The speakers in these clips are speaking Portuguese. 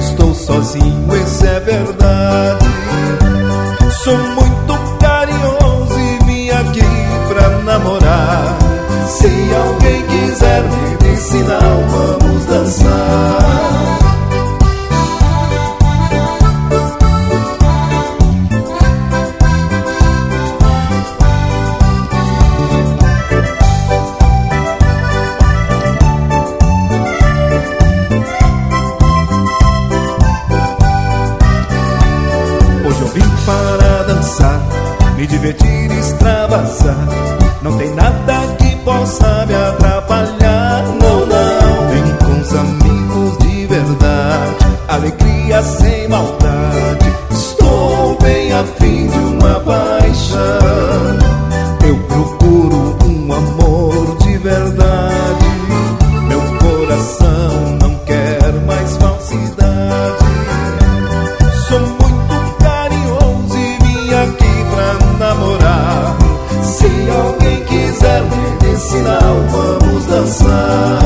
estou sozinho, isso é verdade. Sou muito carinhoso e vim aqui pra namorar. Se alguém quiser me dar sinal, vamos dançar. Hoje eu vim para dançar, me divertir e extravasar. Não tem nada que possa me atrapalhar, não, não. Vem com os amigos de verdade, alegria sem maldade. Estou bem afim de uma paixão. Eu procuro um amor de verdade. Meu coração não quer mais falsidade. Sou muito carinhoso e vim aqui pra namorar. Se alguém quiser me dar sinal, vamos dançar.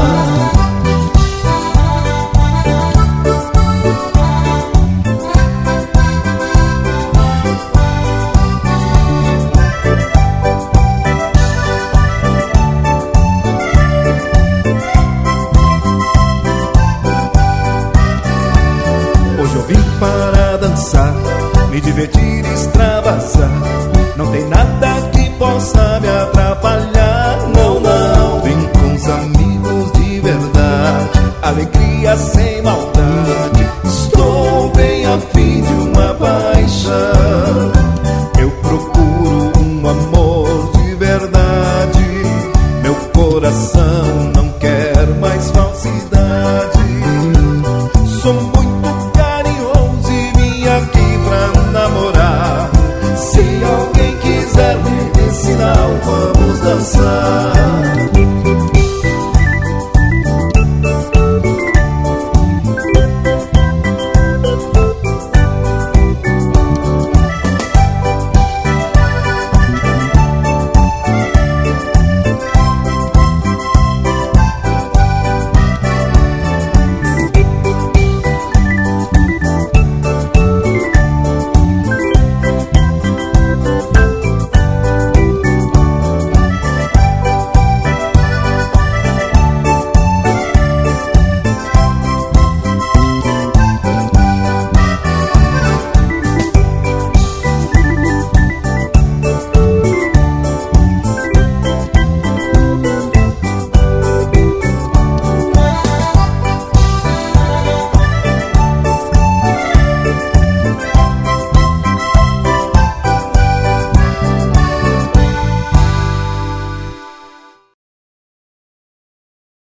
Hoje eu vim para dançar, me divertir e extravasar. Não tem nada que possa me atrapalhar, não, não. Vem com os amigos de verdade, alegria sem maldade. Estou bem afim de uma paixão. Eu procuro um amor de verdade. Meu coração não quer mais falsidade. Sou muito carinhoso e vim aqui pra namorar. Se alguém quiser me dar sinal, vamos dançar.